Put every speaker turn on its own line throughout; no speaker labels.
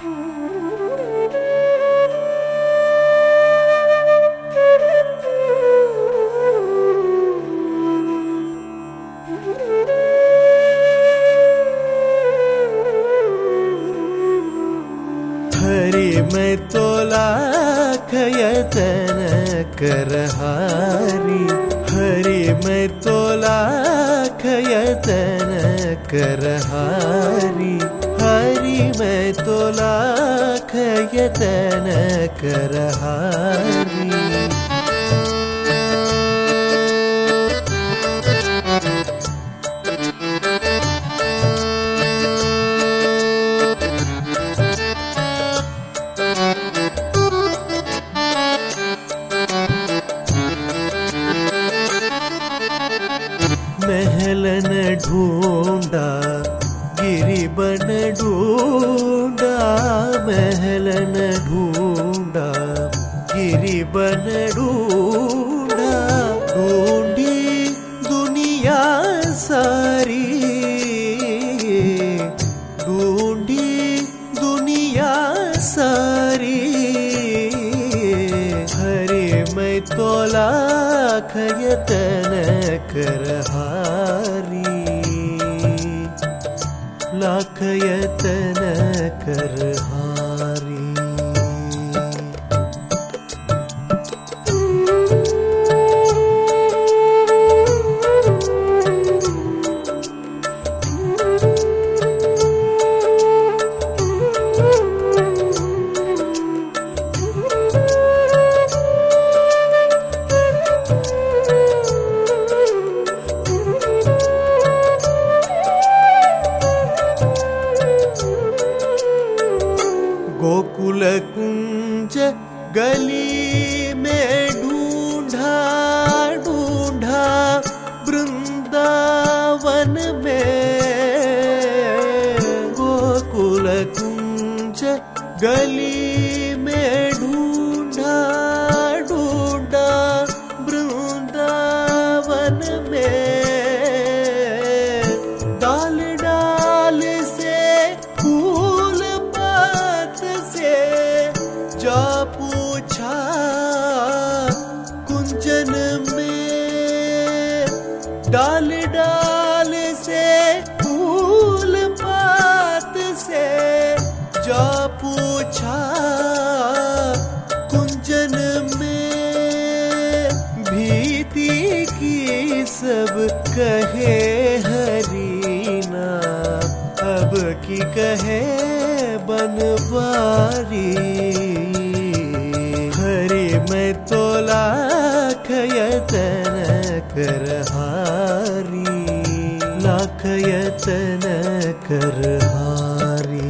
मैं तो लाख यतन करहारी, हरि मैं तो लाख यतन करहारी, हरि मैं तो लाख यतन करहारी। महलन ढूंढा गिरिबन ढूंढा, महलन ढूंढा गिरिबन ढूंढा, ढूंढी दुनिया सारी, ढूंढी दुनिया सारी, हरि मैं तो लाख यतन करहारी, लाख यतन करहारी। गोकुल कुंज गली में ढूंढा ढूंढा, वृंदावन में, गोकुल कुंज गली में ढूंढा ढूंढा, वृंदावन में, डाल डाल से फूल से जा पूछा कुंजन में, डाल डाल से फूल पात से जा पूछा कुंजन में, भीति की सब कहे हरीना, अब की कहे बनवारी, हरि मैं तो लाख यतन करहारी, लाख यतन करहारी।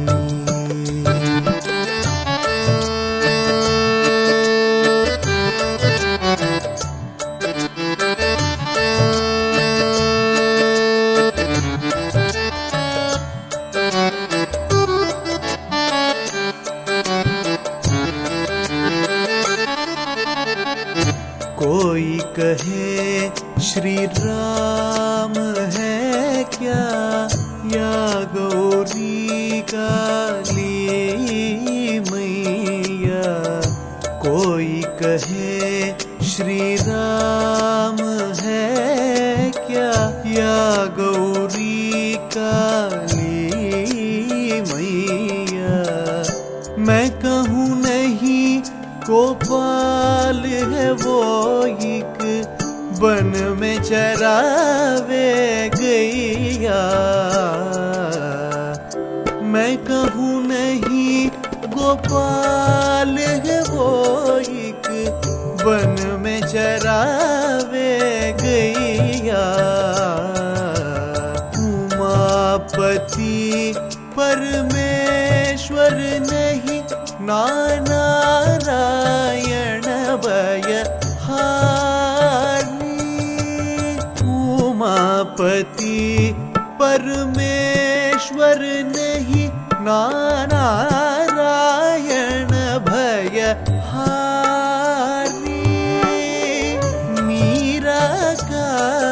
कोई कहे श्री राम है क्या, या गौरी काली मैया, कोई कहे श्री राम है क्या, या गौरी काली मैया, मैं कहूँ नहीं गोपाल है वो एक वन में चरावे गैया, मैं कहूँ नहीं गोपाल है वो एक वन में चरावे गैया, उमापति परमेश्वर नहीं नारायण भय हारी, उमापति परमेश्वर नहीं नारायण भय हारी, मीरा का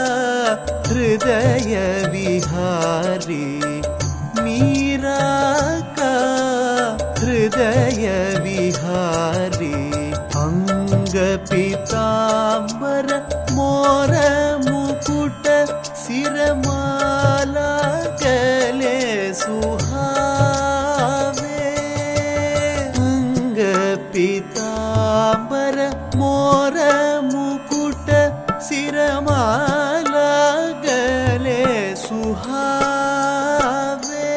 हृदय विहारी, मीरा का हृदय विहारी अंग पीतांबर मोर मुकुट सिरमाला गले सुहावे अंग पीतांबर मोर मुकुट सिरमाला गले सुहावे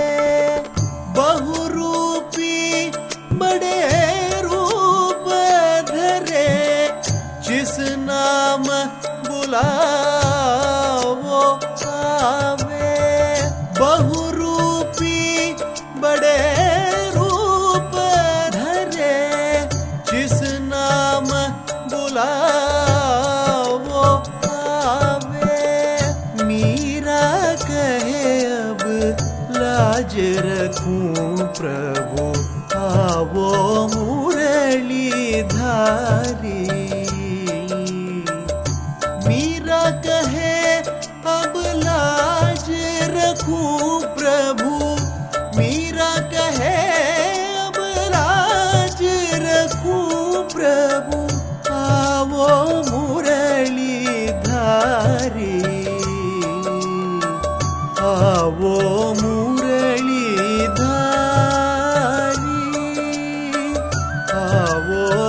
बहुरूपी बड़े रूप धरे जिस नाम बुलावो आवे बहुरूपी बड़े रूप धरे जिस नाम बुलावो आवे मीरा कहे अब लाज रखूं प्रभु आवो मुरली धारी मीरा कहे अब लाज रखूं प्रभु मीरा कहे अब लाज रखूं प्रभु आवो मुरली धारी आवो मुरली धारी आवो